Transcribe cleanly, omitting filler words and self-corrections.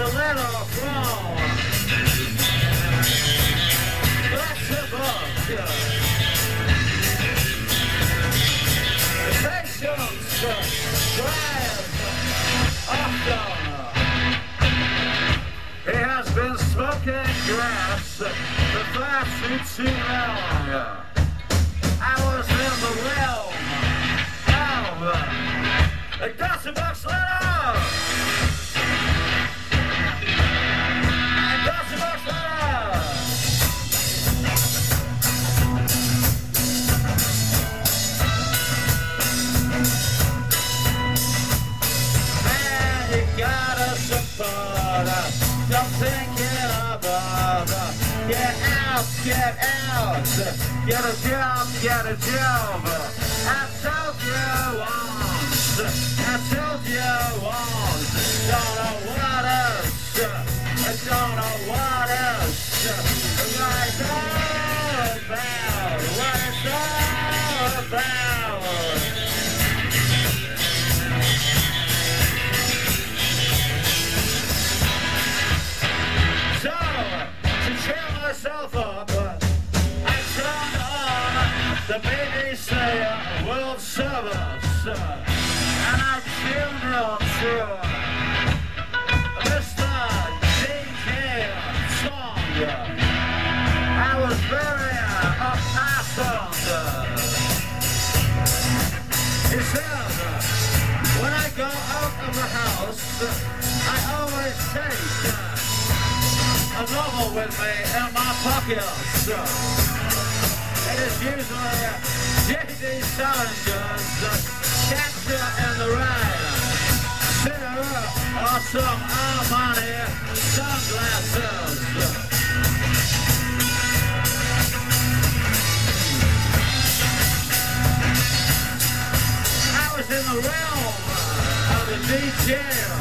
a little flow. That's the book. The patience drives often. He has been smoking grass for 5 feet too long. I was in the realm of the Gossip Box Letter. Gossip Box Letter. Man, you gotta support us. Don't think it about us. Get out, get out. Get a job, get a job. I told you once. I told you once. Don't know what else. I don't know what else. What it's all about. What it's all about. So, to cheer myself up, I turned on the BBC World Service, and I tuned in to Mr. D.K. Song. I was very upheartened. He said, when I go out of the house, I always take a novel with me in my pockets. It is usually J.D. Salinger's Catcher in the Rye, or some Armani sunglasses. I was in the realm of the DJ.